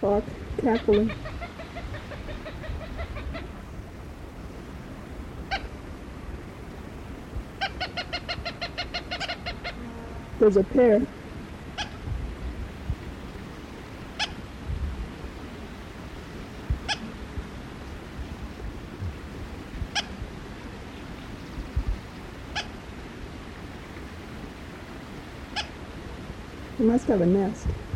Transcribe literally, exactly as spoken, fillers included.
Hawk cackling. There's a pair. He must have a nest.